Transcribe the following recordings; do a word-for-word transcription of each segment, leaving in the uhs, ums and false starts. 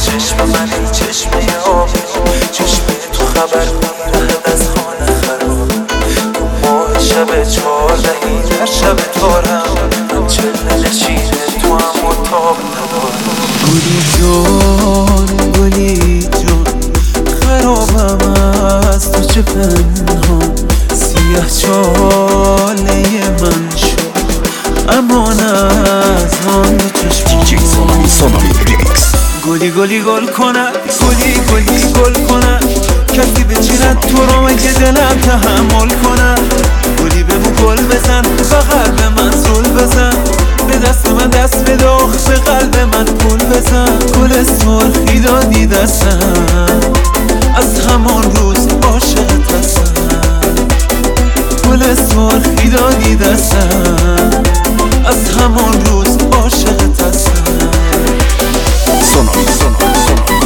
چشم من این چشمه آبی، چشمه تو خبر میرهد از خانه خراب. تو ماه شب چهاردهی در شب تارم، چله نشینه تو هم و تاب ندارم. گلی جان گلی جان خرابم از تو چه پنهان، سیاه چاله من شد امان از آن دو چشمان. گلی گلی گل کند، گلی گلی گل کند، کسی بچیند تو رو مگه دلم تحمل کند. گلی بمو گل بزن، فقط به من زل بزن، به دست من دست بده، به قلب من پول بزن. گل سرخی دادی دستم، از همان روز عاشقت هستم. گل سرخی دادی دستم، از همان روز عاشقت هستم. سونامی سونامی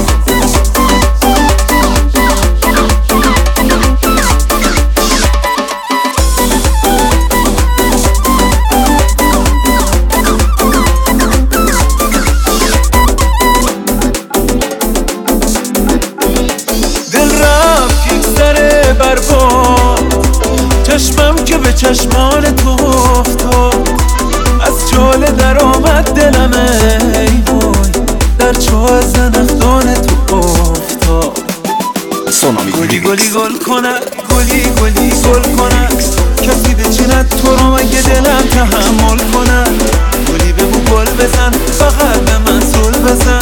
چشمم که به چشمان تو افتاد، از جاله در آمد دلم ای وای، در چاه زنخدان تو افتاد. گلی گلی گل کند، گلی گلی گل کند، کسی بچیند تو رو مگه دلم تحمل کند. گلی بگو گل بزن، فقط به من زل بزن،